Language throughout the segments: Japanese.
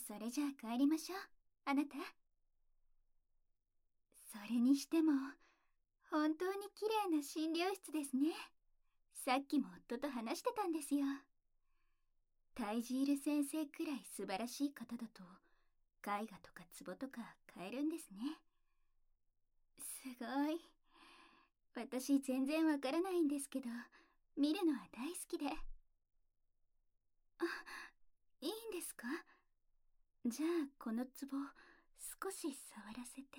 それじゃあ帰りましょう、あなた。それにしても、本当に綺麗な診療室ですね。さっきも夫と話してたんですよ。タイジール先生くらい素晴らしい方だと、絵画とか壺とか買えるんですね。すごい。私全然わからないんですけど、見るのは大好きで。あ、いいんですか？じゃあこの壺少し触らせて。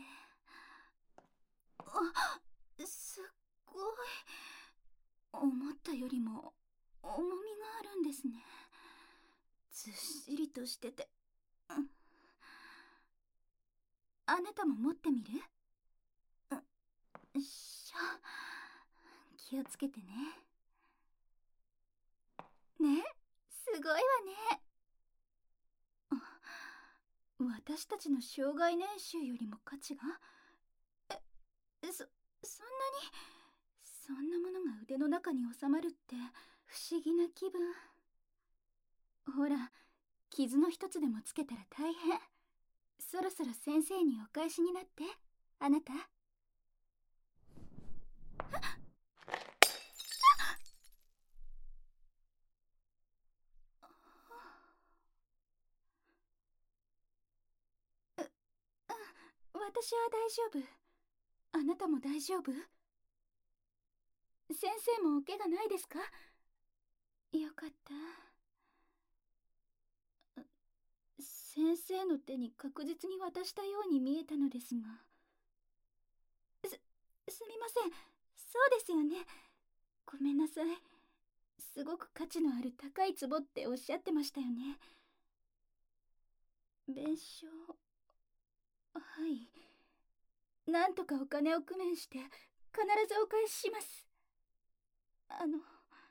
あ、すっごい。思ったよりも重みがあるんですね。ずっしりとしてて、あなたも持ってみる？よいしょ。気をつけてね。ね、すごいわね。私たちの生涯年収よりも価値が？そんなに？そんなものが腕の中に収まるって不思議な気分。ほら、傷の一つでもつけたら大変。そろそろ先生にお返しになって、あなた。私は大丈夫。あなたも大丈夫？先生もお怪我ないですか？よかった。先生の手に確実に渡したように見えたのですが。すみません。そうですよね。ごめんなさい。すごく価値のある高い壺っておっしゃってましたよね。弁償。はい。なんとかお金を工面して必ずお返しします。あの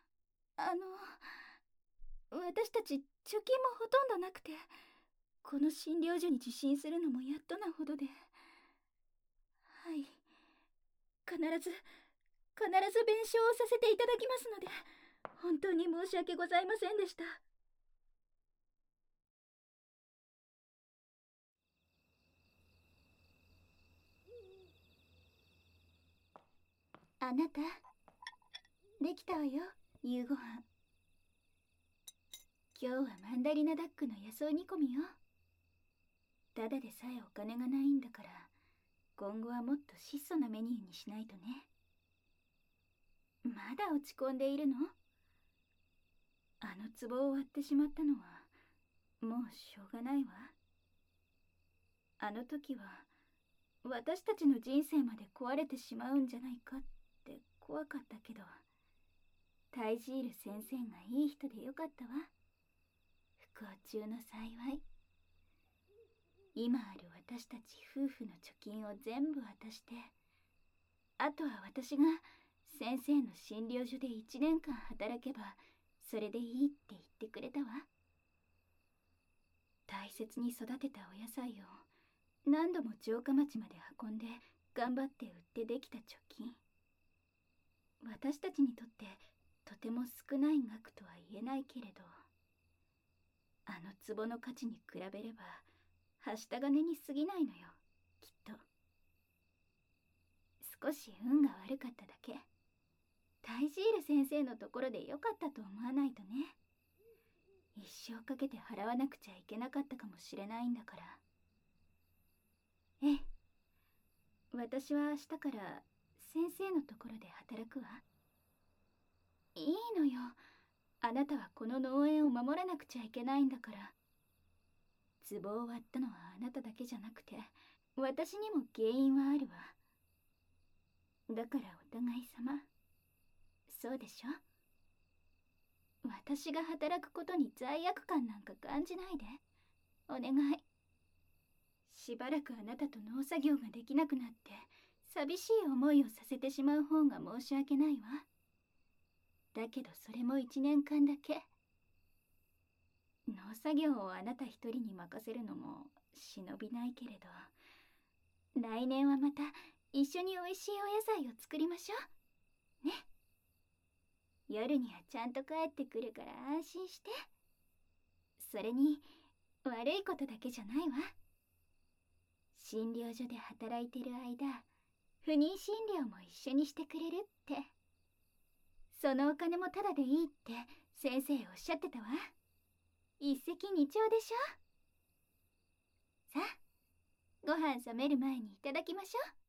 私たち貯金もほとんどなくて、この診療所に受診するのもやっとなほどで。はい。必ず弁償をさせていただきますので、本当に申し訳ございませんでした。あなた、できたわよ、夕ご飯。今日はマンダリナダックの野草煮込みよ。ただでさえお金がないんだから、今後はもっと質素なメニューにしないとね。まだ落ち込んでいるの？あの壺を割ってしまったのはもうしょうがないわ。あの時は私たちの人生まで壊れてしまうんじゃないかって怖かったけど、タイジール先生がいい人でよかったわ。不幸中の幸い。今ある私たち夫婦の貯金を全部渡して、あとは私が先生の診療所で1年間働けばそれでいいって言ってくれたわ。大切に育てたお野菜を何度も城下町まで運んで頑張って売ってできた貯金。私たちにとってとても少ない額とは言えないけれど、あの壺の価値に比べればはした金に過ぎないのよ、きっと。少し運が悪かっただけ。タイジール先生のところでよかったと思わないとね。一生かけて払わなくちゃいけなかったかもしれないんだから。ええ、私は明日から先生のところで働くわ。いいのよ。あなたはこの農園を守らなくちゃいけないんだから。壺を割ったのはあなただけじゃなくて、私にも原因はあるわ。だからお互い様。そうでしょ？私が働くことに罪悪感なんか感じないで。お願い。しばらくあなたと農作業ができなくなって寂しい思いをさせてしまう方が申し訳ないわ。だけどそれも1年間だけ。農作業をあなた一人に任せるのも忍びないけれど、来年はまた一緒においしいお野菜を作りましょうね。夜にはちゃんと帰ってくるから安心して。それに悪いことだけじゃないわ。診療所で働いてる間、不妊診療も一緒にしてくれるって。そのお金もタダでいいって先生おっしゃってたわ。一石二鳥でしょ。さあ、ご飯冷める前にいただきましょう。